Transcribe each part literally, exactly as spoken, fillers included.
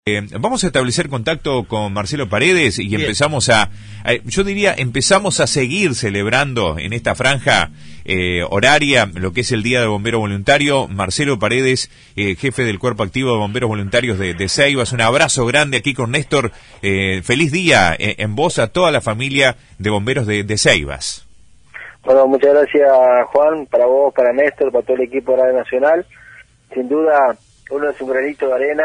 Eh, vamos a establecer contacto con Marcelo Paredes y Bien. empezamos a, a, yo diría, empezamos a seguir celebrando en esta franja eh, horaria lo que es el Día de Bombero Voluntario. Marcelo Paredes, eh, jefe del Cuerpo Activo de Bomberos Voluntarios de, de Ceibas, un abrazo grande aquí con Néstor. Eh, feliz día eh, en voz a toda la familia de bomberos de, de Ceibas. Bueno, muchas gracias, Juan, para vos, para Néstor, para todo el equipo de Radio Nacional. Sin duda, uno es un granito de arena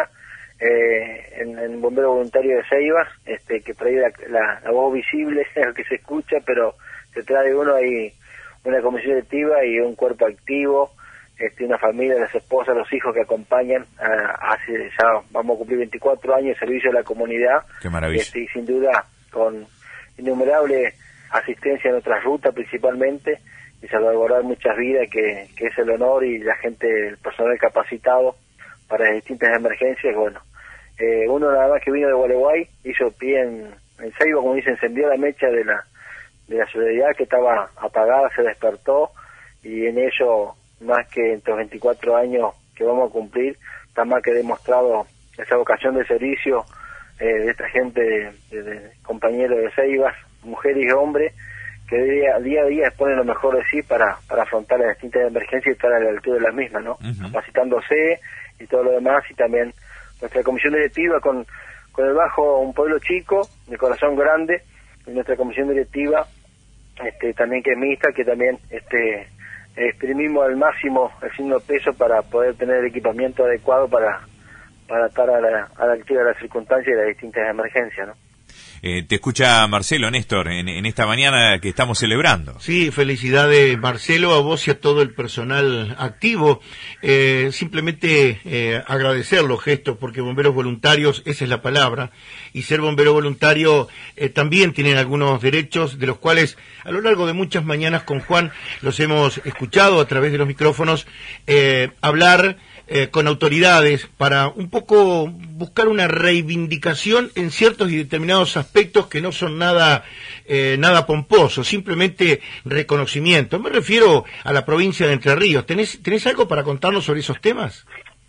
eh, en el bombero voluntario de Ceibas, este, que por ahí la, la, la voz visible es lo que se escucha, pero detrás de uno hay una comisión directiva y un cuerpo activo, este, una familia, las esposas, los hijos que acompañan. A, hace ya vamos a cumplir veinticuatro años de servicio a la comunidad. Qué maravilla. Este, y sin duda, con innumerable asistencia en otras rutas principalmente, y salvaguardar muchas vidas, que, que es el honor, y la gente, el personal capacitado para las distintas emergencias. Bueno, eh, uno nada más que vino de Gualeguay, hizo pie en, en Ceibas, como dice, encendió la mecha de la de la solidaridad que estaba apagada, se despertó, y en ello, más que en estos veinticuatro años que vamos a cumplir, está más que demostrado esa vocación de servicio eh, de esta gente, de, de, de compañeros de Ceibas, mujeres y hombres, que día, día a día exponen lo mejor de sí para, para afrontar las distintas emergencias y estar a la altura de las mismas, ¿no? Uh-huh. Capacitándose y todo lo demás, y también nuestra comisión directiva con, con el Bajo, un pueblo chico, de corazón grande, y nuestra comisión directiva este, también que es mixta, que también este, exprimimos al máximo el signo de peso para poder tener el equipamiento adecuado para, para estar a la, a la altura de las circunstancias y de las distintas emergencias, ¿no? Eh, te escucha Marcelo, Néstor, en, en esta mañana que estamos celebrando. Sí, felicidades, Marcelo, a vos y a todo el personal activo. Eh, simplemente eh, agradecer los gestos, porque bomberos voluntarios, esa es la palabra, y ser bombero voluntario eh, también tienen algunos derechos, de los cuales a lo largo de muchas mañanas con Juan los hemos escuchado a través de los micrófonos eh, hablar Eh, con autoridades para un poco buscar una reivindicación en ciertos y determinados aspectos que no son nada eh, nada pomposos, simplemente reconocimiento. Me refiero a la provincia de Entre Ríos. ¿Tenés, tenés algo para contarnos sobre esos temas?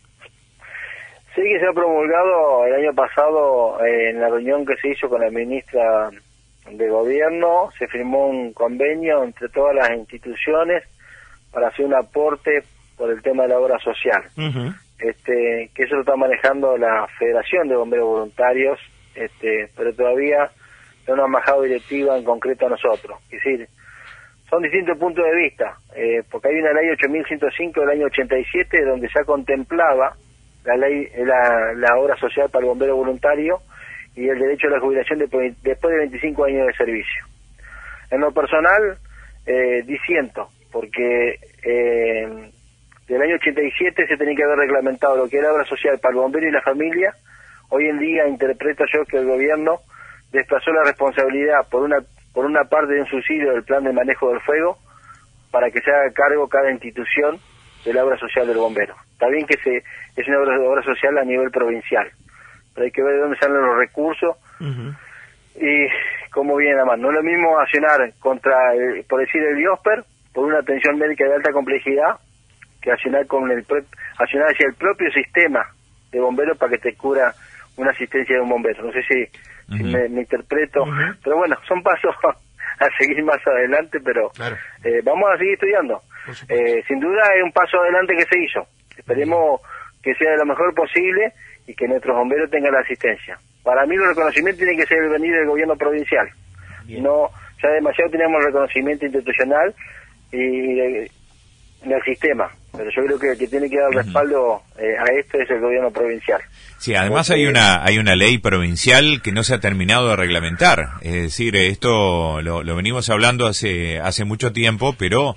Sí, que se ha promulgado el año pasado eh, en la reunión que se hizo con la ministra de Gobierno. Se firmó un convenio entre todas las instituciones para hacer un aporte por el tema de la obra social. Uh-huh. Este, que eso lo está manejando la Federación de Bomberos Voluntarios, este, pero todavía no nos ha bajado directiva en concreto a nosotros. Es decir, son distintos puntos de vista, eh, porque hay una ley ocho mil ciento cinco del año ochenta y siete donde ya contemplaba la ley, la, la obra social para el bombero voluntario y el derecho a la jubilación de, después de veinticinco años de servicio. En lo personal, eh, disiento, porque eh, del año ochenta y siete se tenía que haber reglamentado lo que era obra social para el bombero y la familia. Hoy en día interpreto yo que el gobierno desplazó la responsabilidad por una por una parte de un subsidio del plan de manejo del fuego para que se haga cargo cada institución de la obra social del bombero. Está bien que se es una obra, obra social a nivel provincial, pero hay que ver de dónde salen los recursos. Uh-huh. Y cómo viene la mano. No es lo mismo accionar contra, el, por decir, el Biosper, por una atención médica de alta complejidad, que accionar con el accionar hacia el propio sistema de bomberos para que te cubra una asistencia de un bombero. No sé si, uh-huh. si me, me interpreto, uh-huh. pero bueno, son pasos a seguir más adelante, pero claro. eh, vamos a seguir estudiando. Eh, sin duda es un paso adelante que se hizo. Esperemos uh-huh. que sea de lo mejor posible y que nuestros bomberos tengan la asistencia. Para mí los reconocimientos tienen que ser venir del gobierno provincial. Bien. No, ya demasiado tenemos reconocimiento institucional y eh, del sistema, pero yo creo que el que tiene que dar respaldo eh, a esto es el gobierno provincial. Sí, además hay una hay una ley provincial que no se ha terminado de reglamentar, es decir, esto lo, lo venimos hablando hace hace mucho tiempo, pero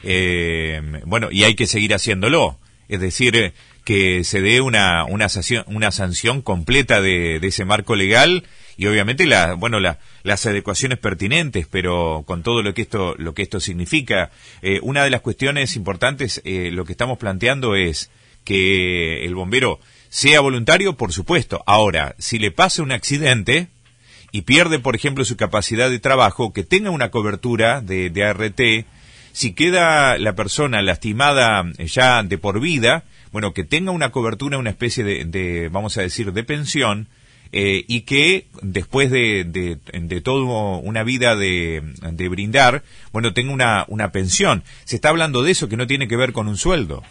eh, bueno, y hay que seguir haciéndolo, es decir, que se dé una una sanción, una sanción completa de, de ese marco legal y obviamente la bueno la, las adecuaciones pertinentes, pero con todo lo que esto lo que esto significa. Eh, una de las cuestiones importantes, eh, lo que estamos planteando es que el bombero sea voluntario, por supuesto. Ahora, si le pasa un accidente y pierde, por ejemplo, su capacidad de trabajo, que tenga una cobertura de, de A R T. Si queda la persona lastimada ya de por vida, bueno, que tenga una cobertura, una especie de, de vamos a decir, de pensión, eh, y que después de, de, de toda una vida de, de brindar, bueno, tenga una, una pensión. Se está hablando de eso, que no tiene que ver con un sueldo.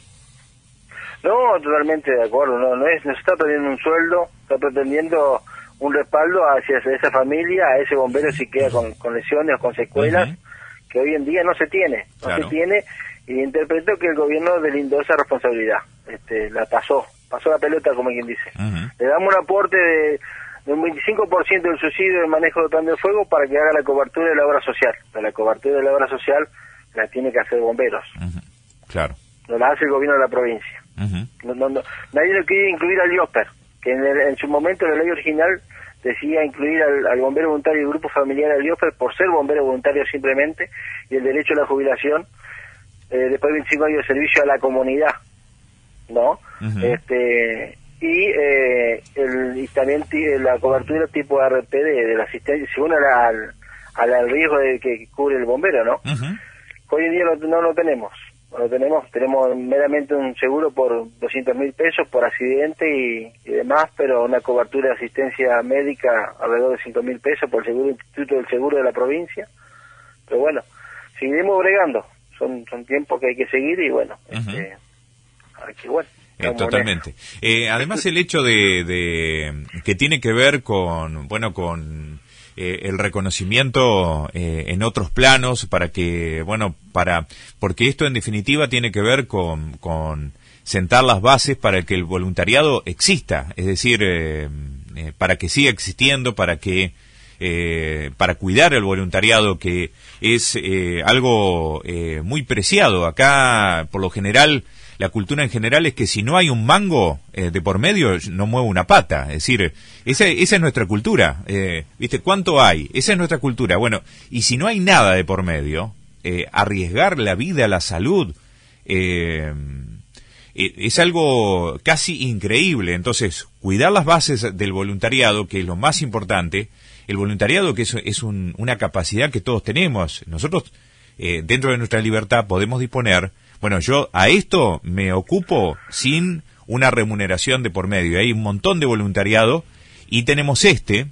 No, totalmente de acuerdo, no, no es, no se está pretendiendo un sueldo, está pretendiendo un respaldo hacia esa familia, a ese bombero si queda con, con lesiones o con secuelas, uh-huh. que hoy en día no se tiene, no claro. se tiene, y interpreto que el gobierno delindó esa responsabilidad, este, la pasó, pasó la pelota como quien dice. Uh-huh. Le damos un aporte de, de un veinticinco por ciento del subsidio del manejo de plan de fuego para que haga la cobertura de la obra social, pero la cobertura de la obra social la tiene que hacer bomberos. Uh-huh. Claro. No la hace el gobierno de la provincia. Uh-huh. No, no, no, nadie lo quiere incluir al IOSPER, que en, el, en su momento la ley original decía incluir al, al bombero voluntario y grupo familiar al IOSPER por ser bombero voluntario simplemente, y el derecho a la jubilación eh, después de veinticinco años de servicio a la comunidad, ¿no? Uh-huh. Este y, eh, el, y también t- la cobertura tipo R P de, de la asistencia, según al, al, al riesgo de que cubre el bombero, ¿no? Uh-huh. Hoy en día no, no lo tenemos. No lo tenemos, tenemos meramente un seguro por doscientos mil pesos por accidente y, y demás, pero una cobertura de asistencia médica alrededor de cinco mil pesos por el seguro Instituto del Seguro de la provincia. Pero bueno, seguiremos bregando, son son tiempos que hay que seguir y bueno, uh-huh. este, hay que, bueno. Eh, totalmente. Eh, además el hecho de, de que tiene que ver con, bueno, con Eh, el reconocimiento eh, en otros planos para que, bueno, para, porque esto en definitiva tiene que ver con, con sentar las bases para que el voluntariado exista, es decir, eh, eh, para que siga existiendo, para que, eh, para cuidar el voluntariado, que es eh, algo eh, muy preciado. Acá, por lo general, la cultura en general es que si no hay un mango eh, de por medio, no mueve una pata. Es decir, esa, esa es nuestra cultura. Eh, ¿Viste? ¿Cuánto hay? Esa es nuestra cultura. Bueno, y si no hay nada de por medio, eh, arriesgar la vida, la salud, eh, eh, es algo casi increíble. Entonces, cuidar las bases del voluntariado, que es lo más importante. El voluntariado, que es, es un, una capacidad que todos tenemos. Nosotros, eh, dentro de nuestra libertad, podemos disponer. Bueno, yo a esto me ocupo sin una remuneración de por medio. Hay un montón de voluntariado y tenemos este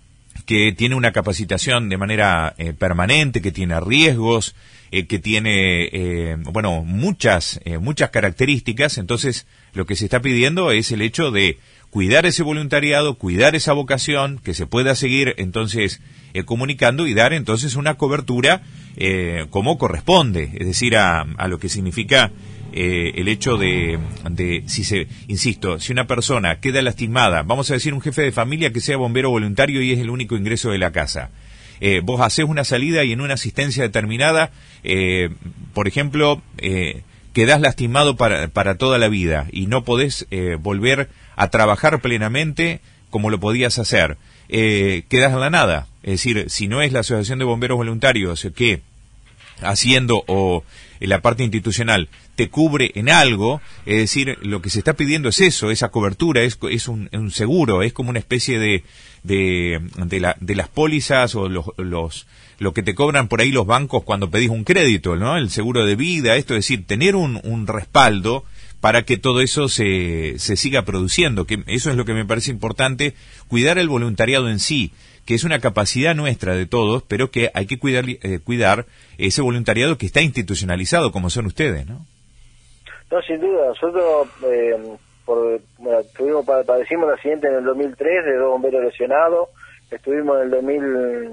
que tiene una capacitación de manera eh, permanente, que tiene riesgos, eh, que tiene, eh, bueno, muchas, eh, muchas características. Entonces, lo que se está pidiendo es el hecho de cuidar ese voluntariado, cuidar esa vocación, que se pueda seguir entonces eh, comunicando y dar entonces una cobertura eh, como corresponde, es decir, a, a lo que significa eh, el hecho de, de, si se, insisto, si una persona queda lastimada, vamos a decir un jefe de familia que sea bombero voluntario y es el único ingreso de la casa. Eh, vos hacés una salida y en una asistencia determinada, eh, por ejemplo, eh, quedás lastimado para, para toda la vida y no podés eh, volver a trabajar plenamente como lo podías hacer. Eh, quedás en la nada. Es decir, si no es la Asociación de Bomberos Voluntarios que haciendo o en la parte institucional te cubre en algo, es decir, lo que se está pidiendo es eso, esa cobertura, es, es un, un seguro, es como una especie de de, de, la, de las pólizas o los, los lo que te cobran por ahí los bancos cuando pedís un crédito, ¿no? El seguro de vida, esto, es decir, tener un, un respaldo para que todo eso se, se siga produciendo, que eso es lo que me parece importante, cuidar el voluntariado en sí, que es una capacidad nuestra de todos, pero que hay que cuidar, eh, cuidar ese voluntariado que está institucionalizado, como son ustedes, ¿no? No, sin duda. Nosotros eh, por, bueno, tuvimos, padecimos el accidente en el dos mil tres de dos bomberos lesionados, estuvimos en el dos mil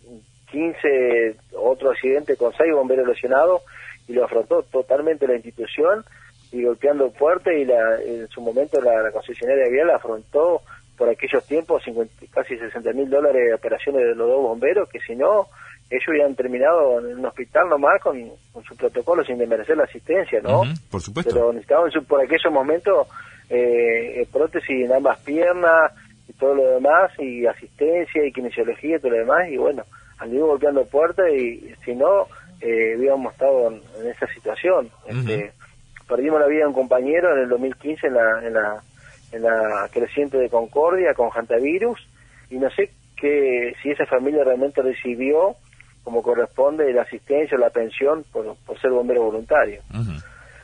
quince otro accidente con seis bomberos lesionados y lo afrontó totalmente la institución y golpeando fuerte y la, en su momento la, la concesionaria vial afrontó por aquellos tiempos cincuenta, casi sesenta mil dólares de operaciones de los dos bomberos, que si no, ellos hubieran terminado en un hospital nomás con, con su protocolo sin desmerecer la asistencia, ¿no? Uh-huh, por supuesto. Pero necesitaban su, por aquellos momentos eh, prótesis en ambas piernas y todo lo demás, y asistencia y kinesiología y todo lo demás, y bueno, anduvimos golpeando puertas y si no, eh, hubiéramos estado en, en esa situación. Uh-huh. Este, perdimos la vida de un compañero en el dos mil quince en la... En la en la creciente de Concordia con hantavirus, y no sé que si esa familia realmente recibió como corresponde la asistencia o la pensión por, por ser bombero voluntario. Uh-huh.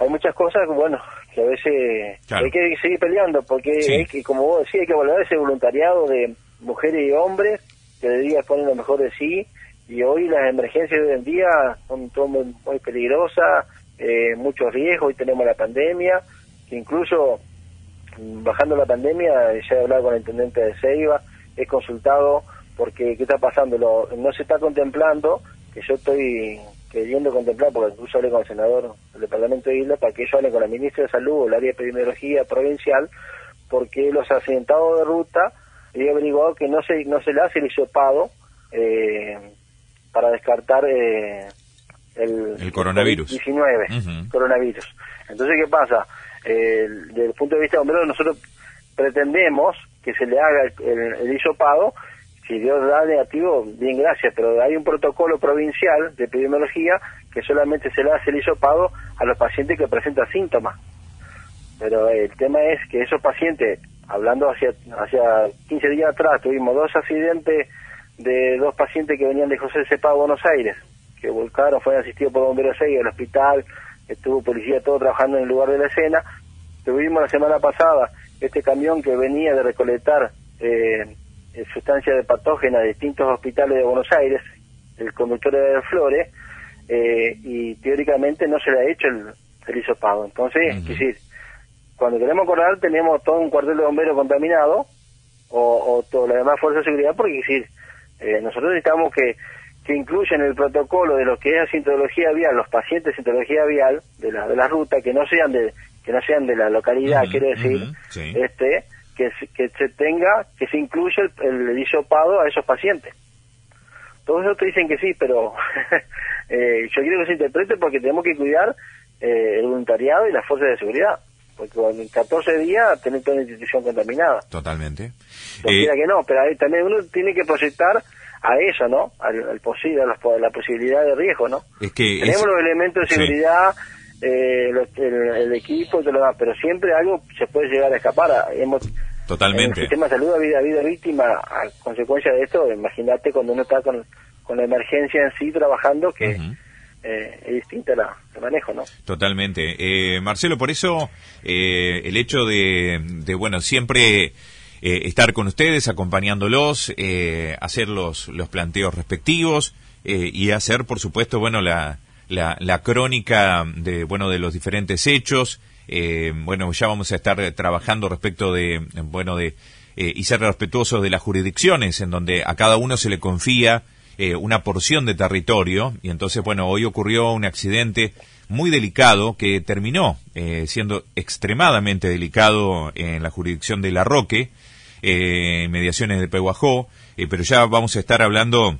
hay muchas cosas, bueno, que a veces claro. hay que seguir peleando, porque sí. hay que, como vos decís, hay que valorar ese voluntariado de mujeres y hombres que de día ponen lo mejor de sí, y hoy las emergencias de hoy en día son todo muy, muy peligrosas, eh, muchos riesgos. Hoy tenemos la pandemia, que incluso bajando la pandemia, ya he hablado con el intendente de Ceiba, he consultado porque qué está pasando, lo, no se está contemplando, que yo estoy queriendo contemplar, porque incluso hablé con el senador del departamento de Isla, para que ellos hablen con la ministra de Salud o el área de epidemiología provincial, porque los accidentados de ruta, he averiguado que no se no se le hace el hisopado eh, para descartar eh, el, el coronavirus COVID diecinueve, uh-huh. coronavirus. Entonces, ¿qué pasa? Eh, desde el punto de vista de bomberos, nosotros pretendemos que se le haga el, el, el hisopado. Si Dios da negativo, bien, gracias, pero hay un protocolo provincial de epidemiología que solamente se le hace el hisopado a los pacientes que presentan síntomas. Pero el tema es que esos pacientes, hablando hacia hacia quince días atrás, tuvimos dos accidentes de dos pacientes que venían de José Cepaz, Buenos Aires, que volcaron, fueron asistidos por bomberos seis al hospital, estuvo policía todo trabajando en el lugar de la escena. Tuvimos la semana pasada este camión que venía de recolectar eh, sustancias de patógenas de distintos hospitales de Buenos Aires, el conductor era de Flores, eh, y teóricamente no se le ha hecho el, el hisopado. Entonces, uh-huh. es decir, cuando queremos acordar, tenemos todo un cuartel de bomberos contaminado, o, o toda la demás fuerza de seguridad, porque es decir, eh, nosotros necesitamos que, que incluyan el protocolo de lo que es sintomatología vial, los pacientes de sintomatología vial, de la, de la ruta, que no sean de, que no sean de la localidad, uh-huh, quiero decir, uh-huh, sí. este, que, que se tenga, que se incluya el, el hisopado a esos pacientes. Todos ellos te dicen que sí, pero eh, yo quiero que se interprete porque tenemos que cuidar eh, el voluntariado y las fuerzas de seguridad, porque en catorce días tenés toda la institución contaminada. Totalmente. No eh... quiera que no, pero ahí también uno tiene que proyectar a eso, ¿no? Al, al posible, a la, a la posibilidad de riesgo, ¿no? Es que tenemos es... los elementos de seguridad, sí. eh, los, el, el equipo y todo lo demás, pero siempre algo se puede llegar a escapar. Hemos Totalmente. En el sistema de salud ha habido, ha habido víctima a consecuencia de esto. Imagínate cuando uno está con, con la emergencia en sí trabajando, que uh-huh. eh, es distinta la, el manejo, ¿no? Totalmente. Eh, Marcelo, por eso eh, el hecho de, de bueno, siempre eh, estar con ustedes, acompañándolos, eh, hacer los, los planteos respectivos eh, y hacer, por supuesto, bueno, la, la, la crónica de, bueno, de los diferentes hechos. Eh, bueno, ya vamos a estar trabajando respecto de, bueno, de eh, y ser respetuosos de las jurisdicciones en donde a cada uno se le confía eh, una porción de territorio, y entonces, bueno, hoy ocurrió un accidente muy delicado que terminó eh, siendo extremadamente delicado en la jurisdicción de La Roque, eh, mediaciones de Pehuajó, eh, pero ya vamos a estar hablando,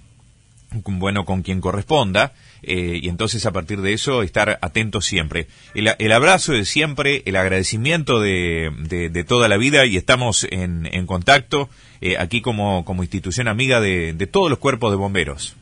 bueno, con quien corresponda. Eh, y entonces a partir de eso estar atentos siempre. El, el abrazo de siempre, el agradecimiento de, de, de toda la vida, y estamos en, en contacto eh, aquí como, como institución amiga de, de todos los cuerpos de bomberos.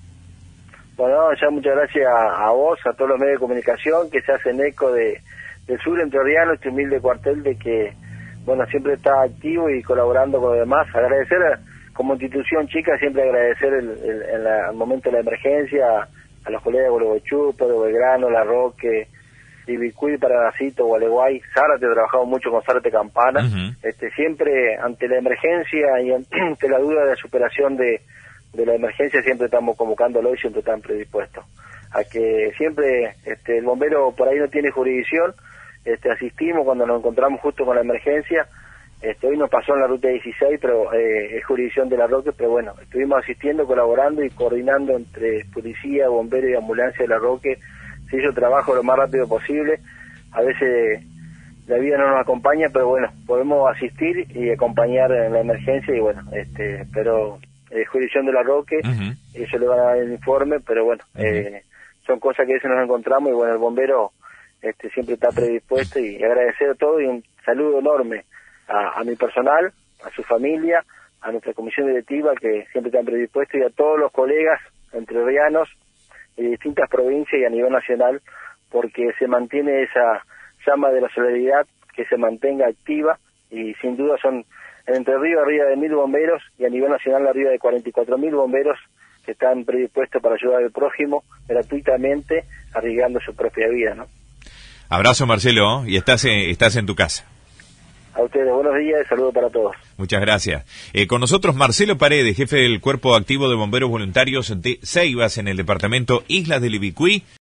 Bueno, ya muchas gracias a, a vos, a todos los medios de comunicación que se hacen eco de del sur entrerriano, este humilde cuartel de que, bueno, siempre está activo y colaborando con los demás. Agradecer a, como institución chica, siempre agradecer el, el, el, el momento de la emergencia a los colegas de Gualeguaychú, Pedro Belgrano, La Roque, Ibicuí, Paranacito, Gualeguay, Zárate, he trabajado mucho con Zárate Campana, uh-huh. este siempre ante la emergencia y ante la duda de la superación de, de la emergencia, siempre estamos convocándolo y siempre están predispuestos a que siempre este el bombero por ahí no tiene jurisdicción, este asistimos cuando nos encontramos justo con la emergencia. Este, hoy nos pasó en la ruta dieciséis, pero eh, es jurisdicción de La Roque, pero bueno, estuvimos asistiendo, colaborando y coordinando entre policía, bomberos y ambulancia de La Roque. Se hizo trabajo lo más rápido posible. A veces la vida no nos acompaña, pero bueno, podemos asistir y acompañar en la emergencia, y bueno, este, pero es jurisdicción de La Roque, uh-huh. ellos le van a dar el informe, pero bueno, uh-huh. eh, son cosas que a veces nos encontramos, y bueno, el bombero este siempre está predispuesto, y agradecer a todos y un saludo enorme A, a mi personal, a su familia, a nuestra comisión directiva que siempre están predispuestos, y a todos los colegas entrerrianos de distintas provincias y a nivel nacional, porque se mantiene esa llama de la solidaridad, que se mantenga activa, y sin duda son en Entre Ríos arriba de mil bomberos, y a nivel nacional arriba de cuarenta y cuatro mil bomberos que están predispuestos para ayudar al prójimo gratuitamente, arriesgando su propia vida, ¿no? Abrazo, Marcelo, y estás en, estás en tu casa. A ustedes, buenos días y saludos para todos. Muchas gracias. Eh, con nosotros Marcelo Paredes, jefe del Cuerpo Activo de Bomberos Voluntarios de Ceibas en el departamento Islas del Ibicuí.